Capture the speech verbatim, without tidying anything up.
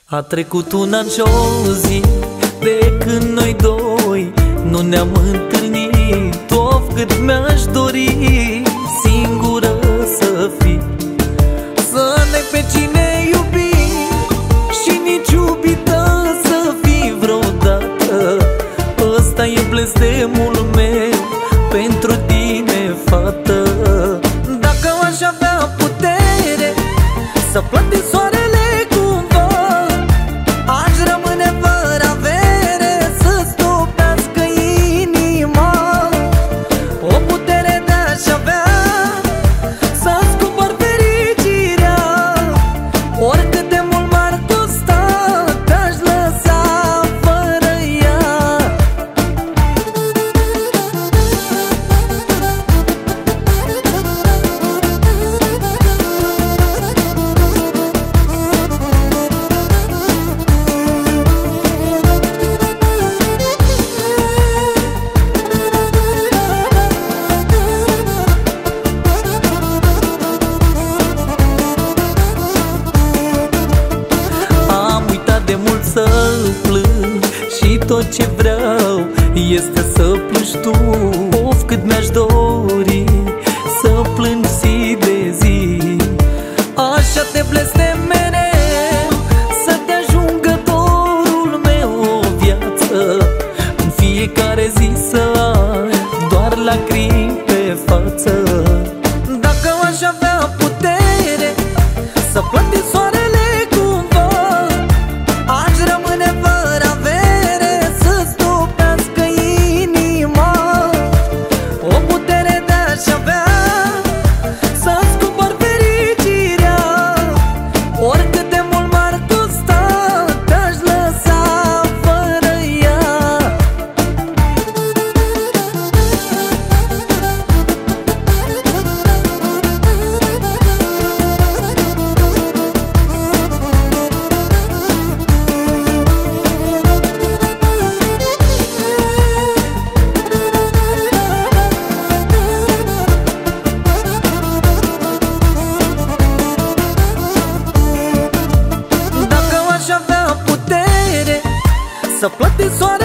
A trecut un an și o zi de când noi doi nu ne-am întâlnit. Of, cât mi-aș dori singură să fii, să n-ai pe cine iubi și nici iubită să fii vreodată. Ăsta e blestemul meu pentru tine, fată. Dacă aș avea putere să plătim soarele cumva, aș rămâne fără avere să-ți topească inima. O putere de-aș avea să-ți cumpăr fericirea, oricât de mult m-ar costa, te-aș lăsa fără ea. Să plâng și tot ce vreau este să plângi tu. Of, cât mi-aș dori să plâng zi de zi. Așa te blestem mereu, să te ajungă dorul meu o viață. În fiecare zi să ai doar lacrimi pe față. Dacă aș avea putere să plătim soarele, să plătim soarele